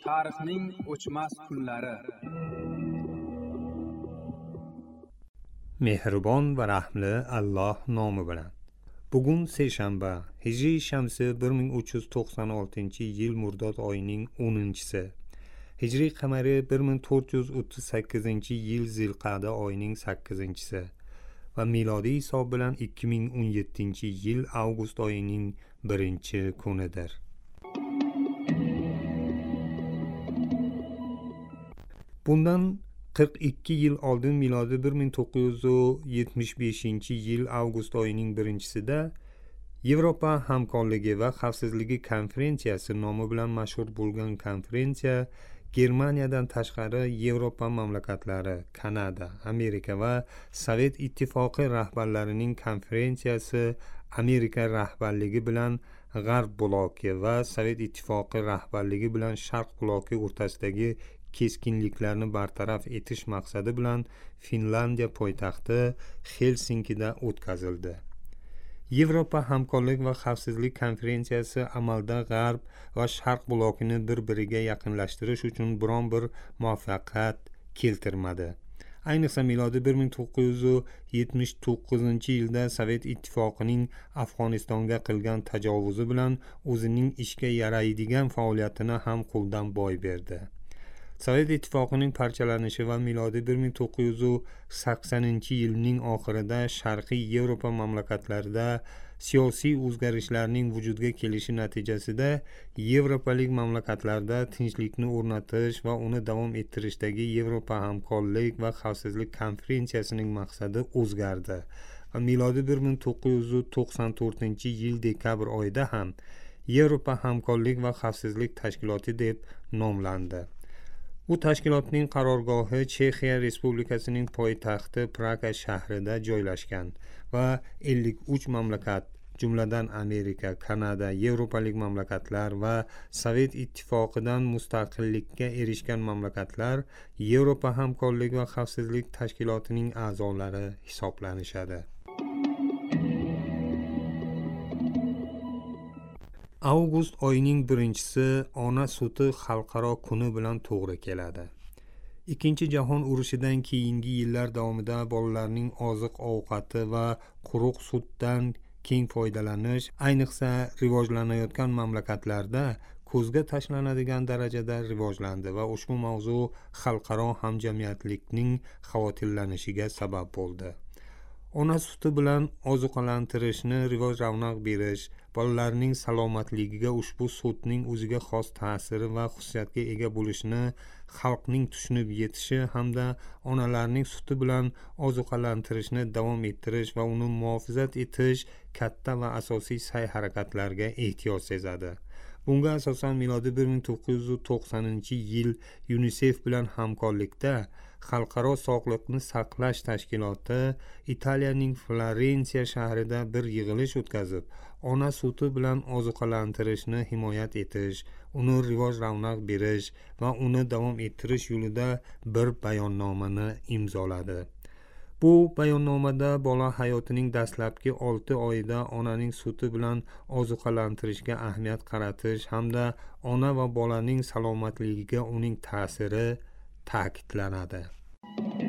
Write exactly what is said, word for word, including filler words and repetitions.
Tarixning o'chmas kunlari. Mehribon va rahmli Alloh nomi bilan. Bugun seshanba, Hijriy shamsi bir ming uch yuz to'qson oltinchi yil Murdod oyining o'ninchisi. Hijriy qamari bir ming to'rt yuz o'ttiz sakkizinchi yil Zilqa'da oyining sakkizinchisi va milodiy hisob bilan ikki ming o'n yettinchi yil avgust oyining birinchi kunidir. Bundan qirq ikki yil oldin milodi bir ming to'qqiz yuz yetmish beshinchi yil avgust oyining birinchisida Yevropa hamkorligi va xavfsizligi konferensiyasi nomi bilan mashhur bo'lgan konferensiya Germaniyadan tashqari Yevropa mamlakatlari, Kanada, Amerika va Sovet ittifoqi rahbarlarining konferensiyasi Amerika rahbarligi bilan G'arb bloki va Sovet ittifoqi rahbarligi bilan Sharq bloki o'rtasidagi keskinliklarni bartaraf etish maqsadi bilan Finlandiya poytaxti Helsinkida o'tkazildi. Yevropa hamkorlik va xavfsizlik konferensiyasi amalda G'arb va Sharq blokini bir-biriga yaqinlashtirish uchun biron bir muvaffaqiyat keltirmadi. Ayniqsa milodi bir ming to'qqiz yuz yetmish to'qqizinchi yilda Sovet ittifoqining Afg'onistonga qilgan tajovuzi bilan o'zining ishga yaraydigan faoliyatini ham qo'ldan boy berdi. Sovet ittifoqining parchalanishi va milodi bir ming to'qqiz yuz saksoninchi yilning oxirida Sharqiy Yevropa mamlakatlarida siyosiy o'zgarishlarning vujudga kelishi natijasida Yevropalik mamlakatlarda tinchlikni o'rnatish va uni davom ettirishdagi Yevropa hamkorlik va xavfsizlik konferensiyasining maqsadi o'zgardi va milodi bir ming to'qqiz yuz to'qson to'rtinchi yil dekabr oyida ham Yevropa hamkorlik va xavfsizlik tashkiloti deb nomlandi. Bu tashkilotning qarorgohi Chexiya Respublikasining poytaxti Praga shahrida joylashgan va ellik uch mamlakat, jumladan Amerika, Kanada, Yevropalik mamlakatlar va Sovet ittifoqidan mustaqillikka erishgan mamlakatlar Yevropa hamkorlik va xavfsizlik tashkilotining a'zolari hisoblanishadi. Avgust oyining birinchisi ona suti xalqaro kuni bilan to'g'ri keladi. Ikkinchi jahon urushidan keyingi yillar davomida bolalarning oziq-ovqati va quruq sutdan keng foydalanish, ayniqsa rivojlanayotgan mamlakatlarda ko'zga tashlanadigan darajada rivojlandi va ushbu mavzu xalqaro hamjamiyatlikning xavotirlanishiga sabab bo'ldi. Ona suti bilan oziqlantirishni rivoj ravnaq berish, bolalarning salomatligiga ushbu sutning o'ziga xos ta'siri va xususiyatga ega bo'lishini xalqning tushunib yetishi hamda onalarning suti bilan oziqlantirishni davom ettirish va uni muhofazat etish katta va asosiy sa'y-harakatlarga ehtiyoj sezadi. Bunga asosan milodi bir ming to'qqiz yuz to'qsoninchi yil UNICEF bilan hamkorlikda Xalqaro sog'liqni saqlash tashkiloti Italiyaning Florensiya shahrida bir yig'ilish o'tkazib, ona suti bilan oziqlantirishni himoya etish, uni rivoj ravnaq berish va uni davom ettirish yo'lida bir bayonnomani imzoladi. Bu bayonnomada bola hayotining dastlabki olti oyida onaning suti bilan oziqlantirishga ahamiyat qaratish hamda ona va bolaning salomatligiga uning ta'siri ta'kidlanadi.